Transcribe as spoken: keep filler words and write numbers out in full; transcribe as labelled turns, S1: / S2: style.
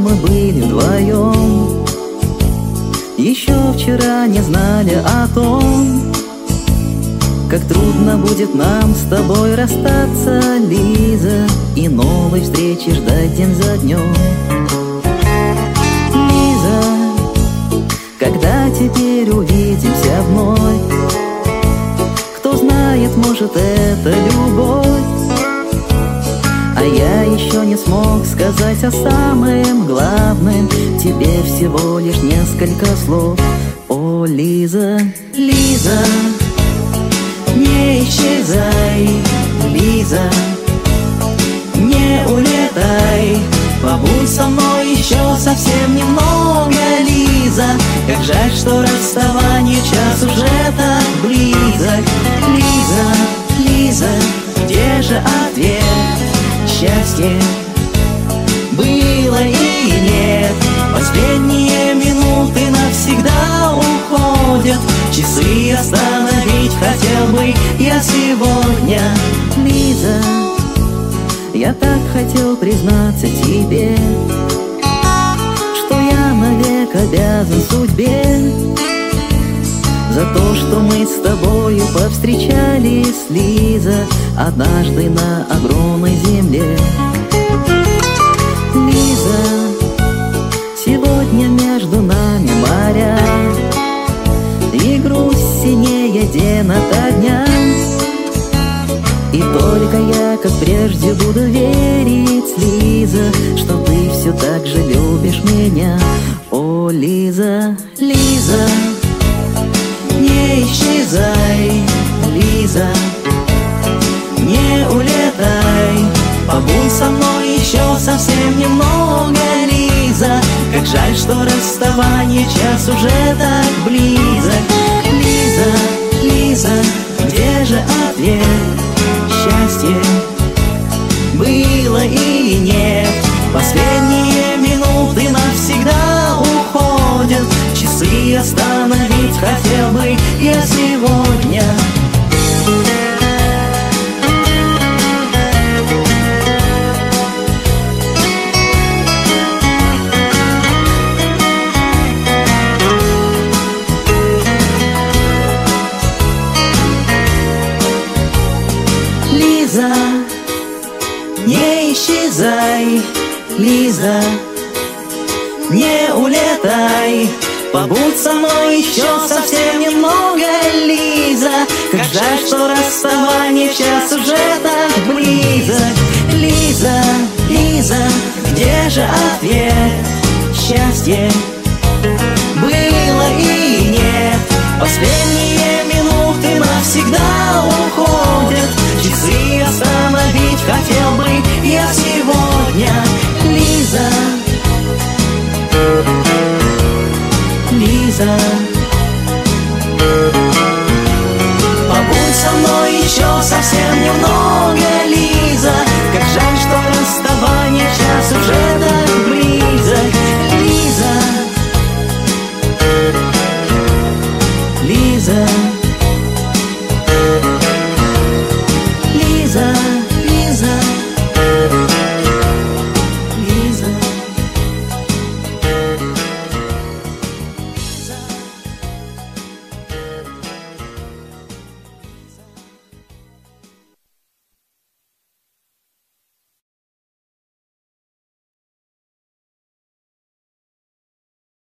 S1: мы были вдвоем, еще вчера не знали о том, как трудно будет нам с тобой расстаться, Лиза, и новой встречи ждать день за днем. Лиза, когда теперь увидимся вновь? Кто знает, может, это любовь. А я еще не смог сказать о самом главном, тебе всего лишь несколько слов. О, Лиза, Лиза, не исчезай, Лиза, не улетай, побудь со мной еще совсем немного, Лиза. Как жаль, что расставание час уже так близок. Лиза, Лиза, где же ответ? Счастье было и нет. Последние минуты навсегда уходят. Часы остановить хотел бы я сегодня. Лиза, я так хотел признаться тебе, что я навек обязан судьбе за то, что мы с тобою повстречались, Лиза, однажды на огромной земле. Лиза, сегодня между нами моря, и грусть синее день ото дня. И только я, как прежде, буду верить, Лиза, что ты все так же любишь меня. О, Лиза, Лиза, не исчезай, Лиза, не улетай, побудь со мной еще совсем немного, Лиза. Как жаль, что расставание час уже так близок. Лиза, Лиза, где же ответ? Счастье было или нет? Последние минуты навсегда уходят. Часы остановить хотел бы я сегодня. Лиза, не исчезай, Лиза, не улетай, побудь со мной еще совсем немного, Лиза. Как жаль, что расставание час уже так близок. Лиза, Лиза, где же ответ? Счастье было и нет. Последние минуты навсегда уходят.